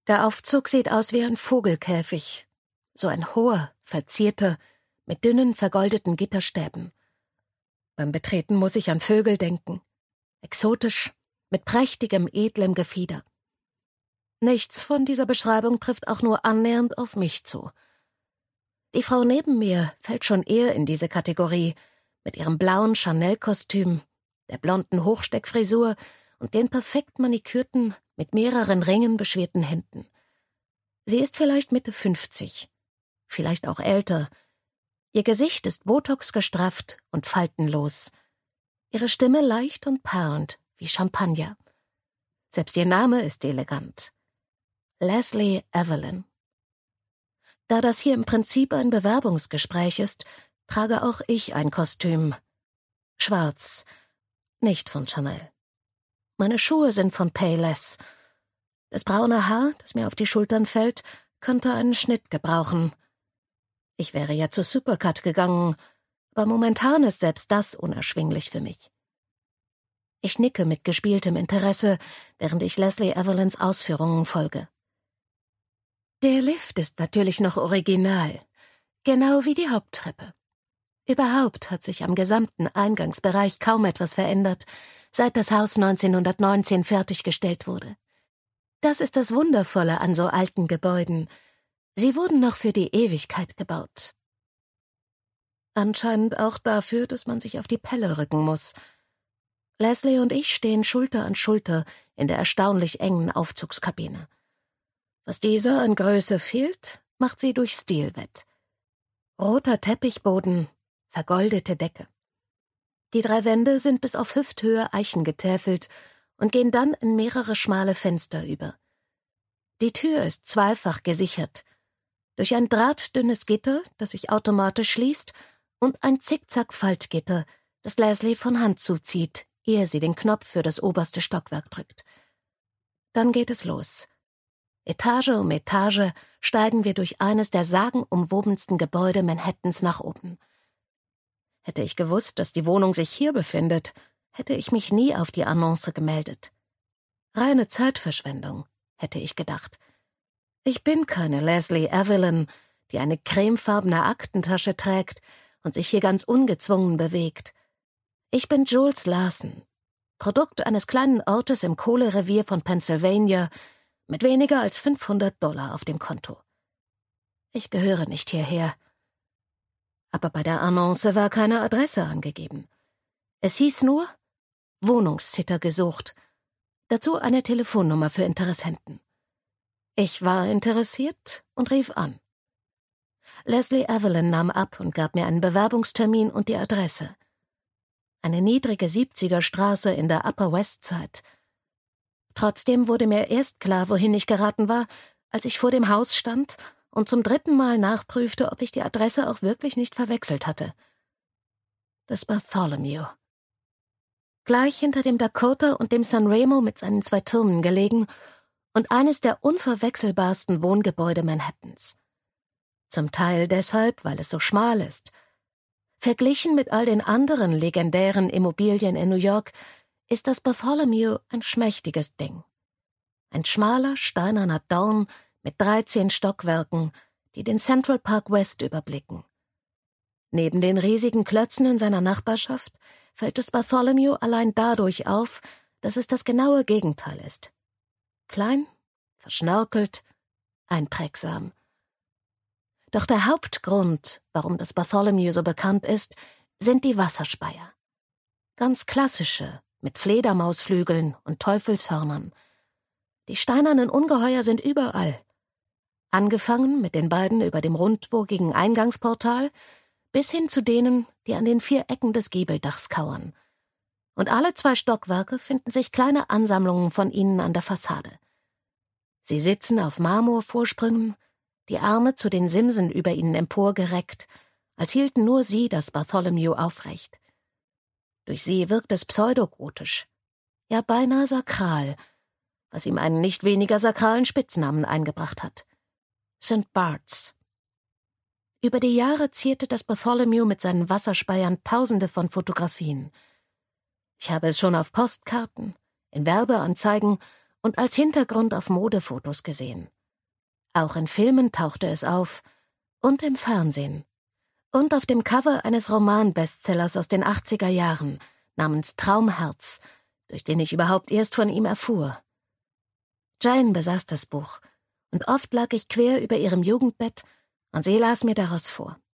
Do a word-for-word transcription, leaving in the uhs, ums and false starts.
Der Aufzug sieht aus wie ein Vogelkäfig. So ein hoher, verzierter, mit dünnen, vergoldeten Gitterstäben. Beim Betreten muss ich an Vögel denken. Exotisch, mit prächtigem, edlem Gefieder. Nichts von dieser Beschreibung trifft auch nur annähernd auf mich zu. Die Frau neben mir fällt schon eher in diese Kategorie, mit ihrem blauen Chanel-Kostüm, der blonden Hochsteckfrisur und den perfekt manikürten, mit mehreren Ringen beschwerten Händen. Sie ist vielleicht Mitte fünfzig, vielleicht auch älter. Ihr Gesicht ist Botox gestrafft und faltenlos. Ihre Stimme leicht und perlend wie Champagner. Selbst ihr Name ist elegant. Leslie Evelyn. Da das hier im Prinzip ein Bewerbungsgespräch ist, trage auch ich ein Kostüm. Schwarz, nicht von Chanel. Meine Schuhe sind von Payless. Das braune Haar, das mir auf die Schultern fällt, könnte einen Schnitt gebrauchen. Ich wäre ja zu Supercut gegangen, aber momentan ist selbst das unerschwinglich für mich. Ich nicke mit gespieltem Interesse, während ich Leslie Evelyns Ausführungen folge. Der Lift ist natürlich noch original, genau wie die Haupttreppe. Überhaupt hat sich am gesamten Eingangsbereich kaum etwas verändert, seit das Haus neunzehnhundertneunzehn fertiggestellt wurde. Das ist das Wundervolle an so alten Gebäuden. Sie wurden noch für die Ewigkeit gebaut. Anscheinend auch dafür, dass man sich auf die Pelle rücken muss. Leslie und ich stehen Schulter an Schulter in der erstaunlich engen Aufzugskabine. Was dieser an Größe fehlt, macht sie durch Stil wett. Roter Teppichboden, vergoldete Decke. Die drei Wände sind bis auf Hüfthöhe Eichen getäfelt und gehen dann in mehrere schmale Fenster über. Die Tür ist zweifach gesichert, durch ein drahtdünnes Gitter, das sich automatisch schließt, und ein Zickzack-Faltgitter, das Leslie von Hand zuzieht, ehe sie den Knopf für das oberste Stockwerk drückt. Dann geht es los. Etage um Etage steigen wir durch eines der sagenumwobensten Gebäude Manhattans nach oben. Hätte ich gewusst, dass die Wohnung sich hier befindet, hätte ich mich nie auf die Annonce gemeldet. Reine Zeitverschwendung, hätte ich gedacht. Ich bin keine Leslie Evelyn, die eine cremefarbene Aktentasche trägt und sich hier ganz ungezwungen bewegt. Ich bin Jules Larson, Produkt eines kleinen Ortes im Kohlerevier von Pennsylvania, mit weniger als fünfhundert Dollar auf dem Konto. Ich gehöre nicht hierher. Aber bei der Annonce war keine Adresse angegeben. Es hieß nur Wohnungssitter gesucht, dazu eine Telefonnummer für Interessenten. Ich war interessiert und rief an. Leslie Evelyn nahm ab und gab mir einen Bewerbungstermin und die Adresse. Eine niedrige siebziger-Straße in der Upper West Side. Trotzdem wurde mir erst klar, wohin ich geraten war, als ich vor dem Haus stand und zum dritten Mal nachprüfte, ob ich die Adresse auch wirklich nicht verwechselt hatte. Das Bartholomew. Gleich hinter dem Dakota und dem San Remo mit seinen zwei Türmen gelegen und eines der unverwechselbarsten Wohngebäude Manhattans. Zum Teil deshalb, weil es so schmal ist. Verglichen mit all den anderen legendären Immobilien in New York ist das Bartholomew ein schmächtiges Ding. Ein schmaler, steinerner Dorn mit dreizehn Stockwerken, die den Central Park West überblicken. Neben den riesigen Klötzen in seiner Nachbarschaft fällt das Bartholomew allein dadurch auf, dass es das genaue Gegenteil ist. Klein, verschnörkelt, einprägsam. Doch der Hauptgrund, warum das Bartholomew so bekannt ist, sind die Wasserspeier. Ganz klassische, mit Fledermausflügeln und Teufelshörnern. Die steinernen Ungeheuer sind überall. Angefangen mit den beiden über dem rundbogigen Eingangsportal bis hin zu denen, die an den vier Ecken des Giebeldachs kauern. Und alle zwei Stockwerke finden sich kleine Ansammlungen von ihnen an der Fassade. Sie sitzen auf Marmorvorsprüngen, die Arme zu den Simsen über ihnen emporgereckt, als hielten nur sie das Bartholomew aufrecht. Durch sie wirkt es pseudogotisch, ja beinahe sakral, was ihm einen nicht weniger sakralen Spitznamen eingebracht hat. Sankt Bart's. Über die Jahre zierte das Bartholomew mit seinen Wasserspeiern tausende von Fotografien. Ich habe es schon auf Postkarten, in Werbeanzeigen und als Hintergrund auf Modefotos gesehen. Auch in Filmen tauchte es auf und im Fernsehen. Und auf dem Cover eines Roman-Bestsellers aus den achtziger Jahren namens Traumherz, durch den ich überhaupt erst von ihm erfuhr. Jane besaß das Buch, und oft lag ich quer über ihrem Jugendbett und sie las mir daraus vor.